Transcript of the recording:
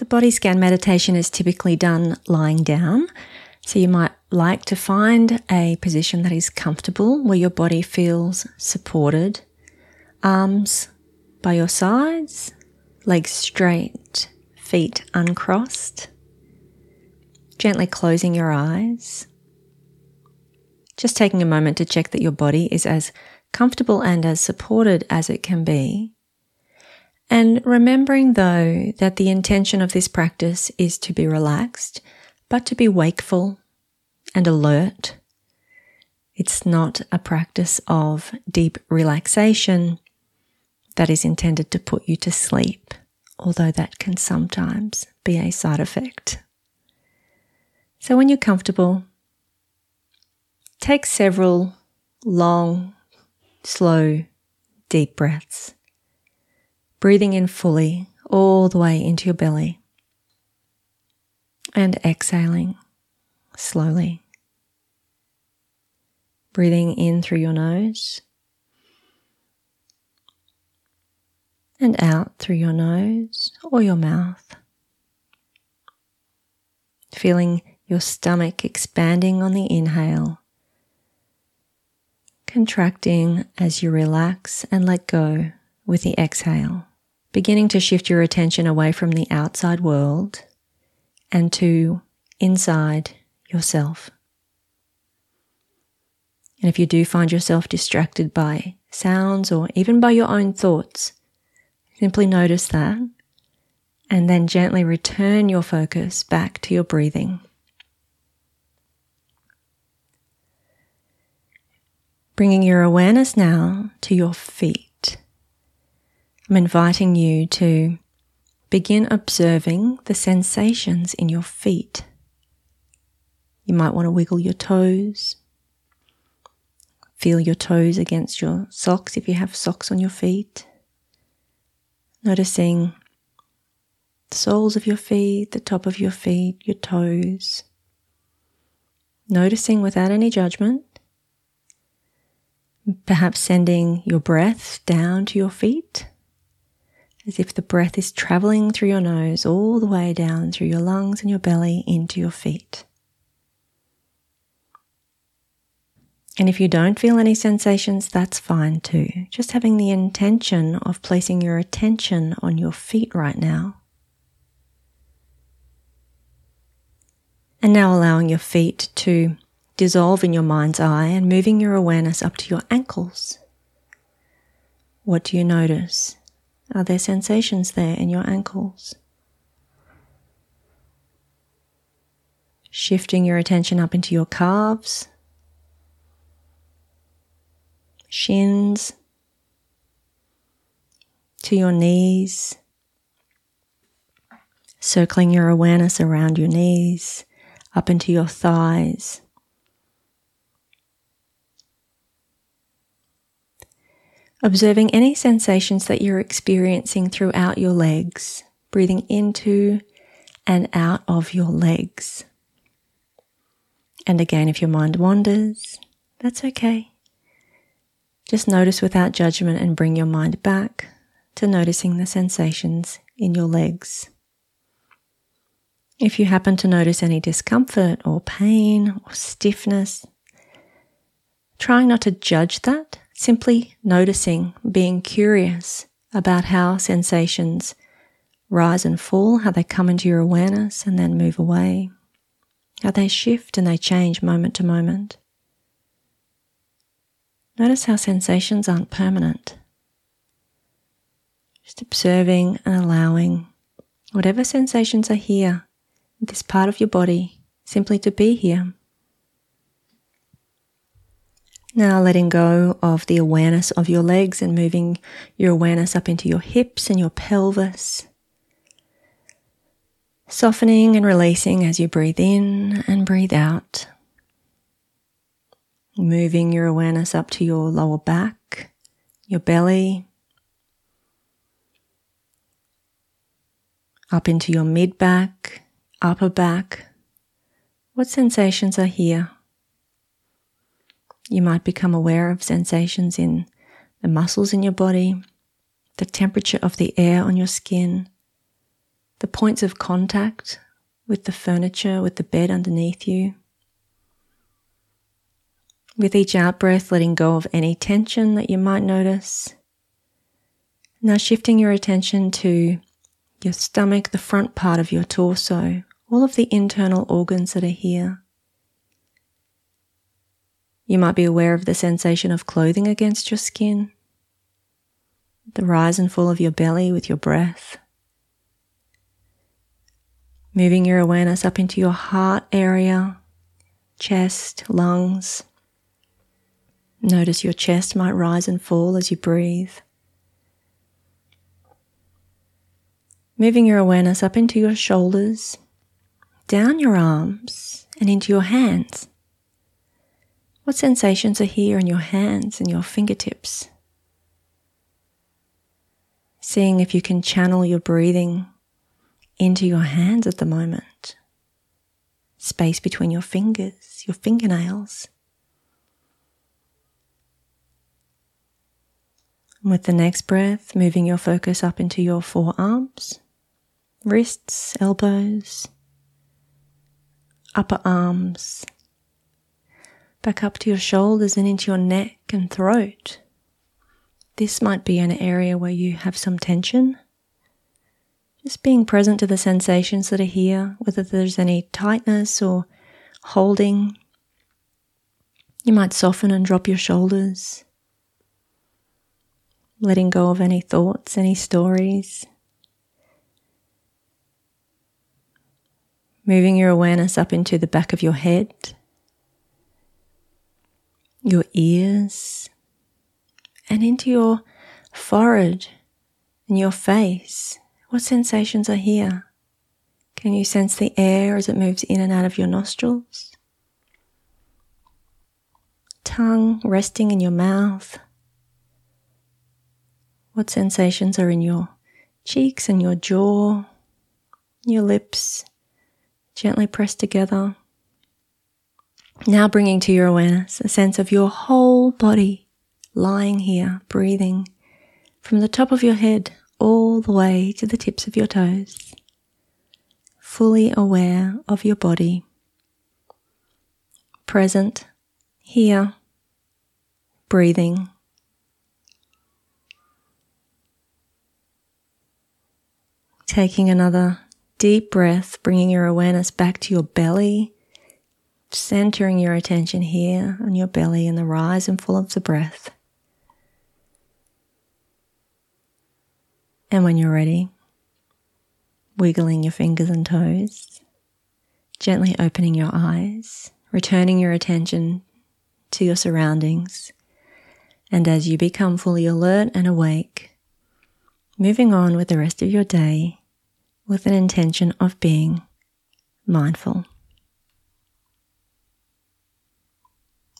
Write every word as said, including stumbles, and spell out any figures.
body scan meditation is typically done lying down. So you might like to find a position that is comfortable, where your body feels supported. Arms by your sides, legs straight, feet uncrossed. Gently closing your eyes. Just taking a moment to check that your body is as comfortable and as supported as it can be. And remembering, though, that the intention of this practice is to be relaxed, but to be wakeful and alert. It's not a practice of deep relaxation that is intended to put you to sleep, although that can sometimes be a side effect. So when you're comfortable, take several long, slow, deep breaths, breathing in fully all the way into your belly and exhaling slowly. Breathing in through your nose and out through your nose or your mouth. Feeling your stomach expanding on the inhale, contracting as you relax and let go with the exhale, beginning to shift your attention away from the outside world and to inside yourself. And if you do find yourself distracted by sounds or even by your own thoughts, simply notice that and then gently return your focus back to your breathing. Bringing your awareness now to your feet. I'm inviting you to begin observing the sensations in your feet. You might want to wiggle your toes. Feel your toes against your socks if you have socks on your feet. Noticing the soles of your feet, the top of your feet, your toes. Noticing without any judgment. Perhaps sending your breath down to your feet, as if the breath is traveling through your nose all the way down through your lungs and your belly into your feet. And if you don't feel any sensations, that's fine too. Just having the intention of placing your attention on your feet right now. And now allowing your feet to dissolve in your mind's eye and moving your awareness up to your ankles. What do you notice? Are there sensations there in your ankles? Shifting your attention up into your calves, shins, to your knees, circling your awareness around your knees, up into your thighs. Observing any sensations that you're experiencing throughout your legs, breathing into and out of your legs. And again, if your mind wanders, that's okay. Just notice without judgment and bring your mind back to noticing the sensations in your legs. If you happen to notice any discomfort or pain or stiffness, trying not to judge that, simply noticing, being curious about how sensations rise and fall, how they come into your awareness and then move away, how they shift and they change moment to moment. Notice how sensations aren't permanent. Just observing and allowing whatever sensations are here, in this part of your body, simply to be here. Now letting go of the awareness of your legs and moving your awareness up into your hips and your pelvis. Softening and releasing as you breathe in and breathe out. Moving your awareness up to your lower back, your belly, up into your mid-back, upper back. What sensations are here? You might become aware of sensations in the muscles in your body, the temperature of the air on your skin, the the points of contact with the furniture, with the bed underneath you. With each out-breath, letting go of any tension that you might notice. Now shifting your attention to your stomach, the front part of your torso, all of the internal organs that are here. You might be aware of the sensation of clothing against your skin, the rise and fall of your belly with your breath. Moving your awareness up into your heart area, chest, lungs. Notice your chest might rise and fall as you breathe. Moving your awareness up into your shoulders, down your arms, and into your hands. What sensations are here in your hands and your fingertips? Seeing if you can channel your breathing into your hands at the moment. Space between your fingers, your fingernails. And with the next breath, moving your focus up into your forearms, wrists, elbows, upper arms, back up to your shoulders and into your neck and throat. This might be an area where you have some tension. Just being present to the sensations that are here, whether there's any tightness or holding. You might soften and drop your shoulders, letting go of any thoughts, any stories. Moving your awareness up into the back of your head, your ears, and into your forehead and your face. What sensations are here? Can you sense the air as it moves in and out of your nostrils? Tongue resting in your mouth. What sensations are in your cheeks and your jaw, your lips gently pressed together? Now bringing to your awareness a sense of your whole body lying here, breathing from the top of your head all the way to the tips of your toes, fully aware of your body, present here, breathing. Taking another deep breath, bringing your awareness back to your belly, centering your attention here on your belly and the rise and fall of the breath. And when you're ready, wiggling your fingers and toes, gently opening your eyes, returning your attention to your surroundings, and as you become fully alert and awake, moving on with the rest of your day with an intention of being mindful.